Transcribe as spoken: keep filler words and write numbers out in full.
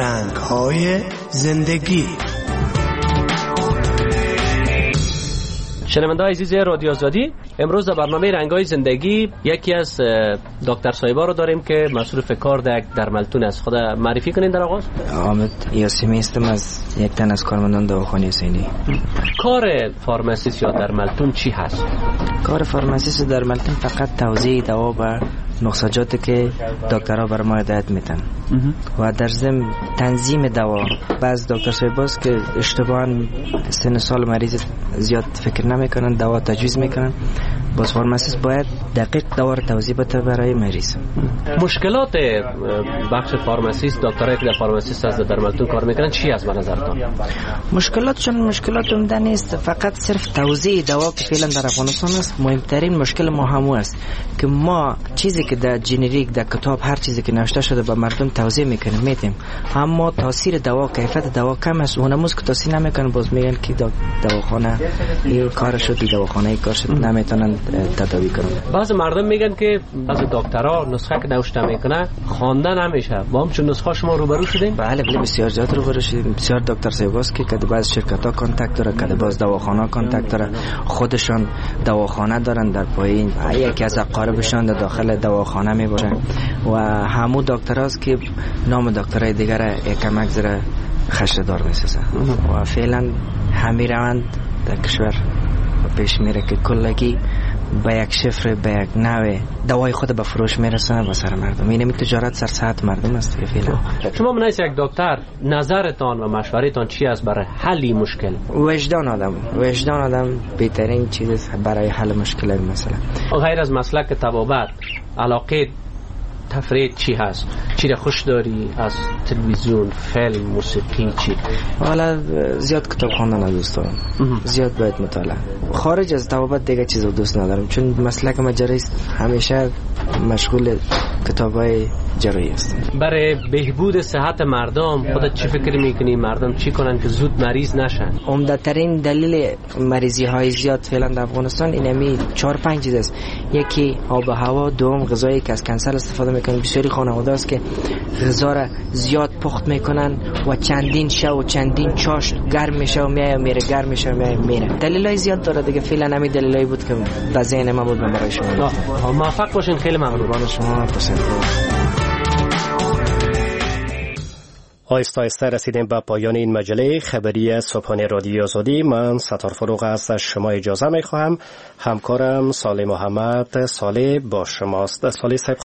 رنگ‌های زندگی. شنونده‌های عزیز رادیو آزادی، امروز در برنامه رنگ‌های زندگی یکی از دکتر صاحبا رو داریم که مصروف کار در درملتون است. خود معرفی کنین در آغاز. حامد یاسمی هستم، از یک تن از کارمندان دواخانه حسینی. کار فارماسیست یا درملتون چی هست؟ کار فارماسیست در درملتون فقط توزیع دوا و نسخجاتی که دکترها بر ما هدایت میتن و در ضمن تنظیم دوا. بعض دکتر صاحباست که اشتباهاً سن سال مریض زیاد فکر نمیکنن، دوا تجویز میکنن. باز فارماسیست باید دقیق دوا رو توضیح بده برای مریض. مشکلات بخش فارماسیست، دکترایی که در فارماسیست از درملتون کار میکنن چی است به نظرتان؟ مشکلاتشون مشکلات عمده نیست، فقط صرف توزیع دوا که فعلا در افغانستان است. مهمترین مشکل ما همون است که ما چیزی که در جنریک در کتاب هر چیزی که نوشته شده به مردم توزیع میکنیم میتیم، اما تاثیر دوا کیفیت دوا کم است. اونموز که تاثیر نمیکنه باز میگن که دواخانه این کار شد، دواخانه این کار شد، نمیتونن تداوی کنن. بعضی مردم میگن که بعضی دکترها نسخه که نوشته میکنه خواندن نمیشه. با هم چون نسخه شما روبرو شدین؟ بله بله، بسیار زیاد روبرو شدیم. بسیار دکتر صاحباست که کده باز شرکت ها کانتاکت داره، کده باز دواخانه کانتاکت داره، خودشان دواخانه دارن در پایین، یکی از اقاربشان در داخل دواخانه میباشن و همو دکتراست که نام دکترای دیگر یکم اگذره خشدار میسازه و فعلا همین روند در کشور پیش میره که کلگی با یک شفر با یک نوع دوای خود به فروش میرسن و سر مردم. اینمی تجارت سر ساعت مردم است که فعلا. شما منیس یک دکتر، نظرتان و مشورتان چی است برای حل مشکل؟ وجدان آدم وجدان آدم بهترین چیز برای حل مشکل مثلا. غیر از مسلک طبابت، علاقه تفریح چی هست؟ چی را خوش داری از تلویزیون، فیلم، موسیقی چی؟ حالا زیاد کتاب خواندن دوست دارم، زیاد باید مطالعه. خارج از طبابت دیگه چیز دوست ندارم چون مسلک مجاری است، همیشه مشغول کتابای جراحی است. برای بهبود صحت مردم خودت چی فکر میکنی مردم چی کنن که زود مریض نشن؟ عمده ترین دلیل مریضی های زیاد فعلا در افغانستان اینمی چهار پنج چیز است. یکی آب و هوا، دوم غذایی که از کنسل استفاده میکنن. بسیاری خانواده است که غذا را زیاد پخت میکنن و چندین شب و چندین چاشت گرم میشه و میای میره، گرم میشه و میای میره. دلایل زیاد داره دیگه. فعلا همین دلایلی بود که به ذهن من بود برای شما. موفق باشین. خیلی ممنون. شما آهسته آهسته رسیدیم به پایان این مجله خبری صبحانه رادیو آزادی. من ستار فروغ از شما اجازه می خواهم. همکارم صالح محمد صالح با شماست. صالح صاحب